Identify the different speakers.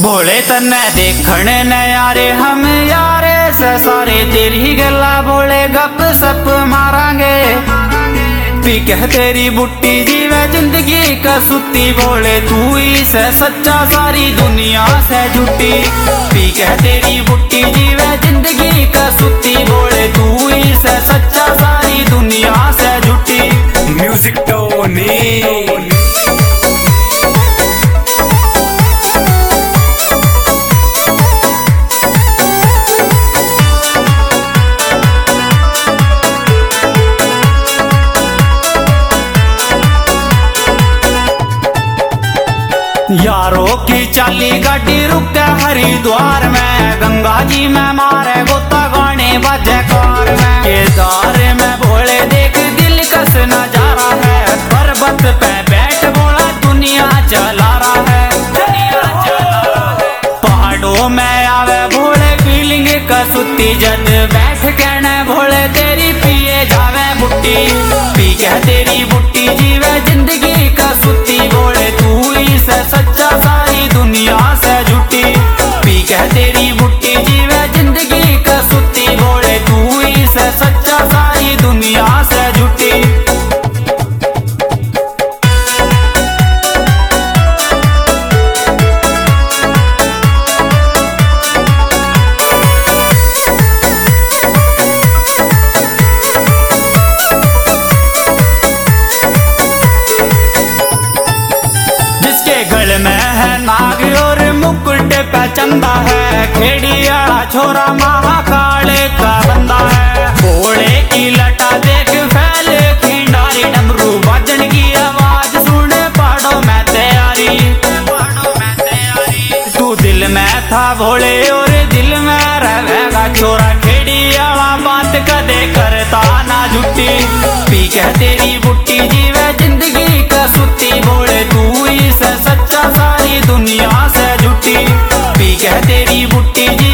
Speaker 1: भोले तन्ने देखण न यारे हम यारे से सारे तेरी गल्ला भोले गप सप मारांगे। पी कह तेरी बुट्टी जीवे जिंदगी का सुती भोले तू ही से सच्चा सारी दुनिया से झूठी। पी कह तेरी बुट्टी जीवे जिंदगी का सुती भोले तू ही से सच्चा सारी दुनिया से झूठी।
Speaker 2: म्यूजिक टोनी
Speaker 1: यारों की चाली गाड़ी रुक हरिद्वार में, गंगा जी में मारे गोता गाने बजे कार में। केदार में भोले देख दिल कस नजारा है, पर्वत पे बैठ बोला दुनिया चला रहा है। पहाड़ों में आवे भोले फीलिंग का सुती जद बैठ कहने भोले तेरी पिए जावे बुट्टी। पी कह तेरी बुट्टी जीवे जिंदगी का सुती भोले तू ही से सच्चा सारी दुनिया से झूठी। पी कह तेरी बुट्टी जीवे जिंदगी का सुती भोले तू ही से सच्चा सारी दुनिया से झूठी। नाग और मुकुट पे चंदा है, खेड़िया छोरा महाकाले का बंदा है। घोड़े की लटा देख फैल खिंडारी, डमरू बजन की आवाज सुन पहाड़ों में तैयारी। तू दिल में था भोले और दिल में रहेगा छोरा, खेड़िया बात कदे करता ना झूठी। पी कह तेरी बुट्टी जीवे जिंदगी का सुती भोले तू ही से सच्चा सारी दुनिया से झूठी। पी कह तेरी बुट्टी जी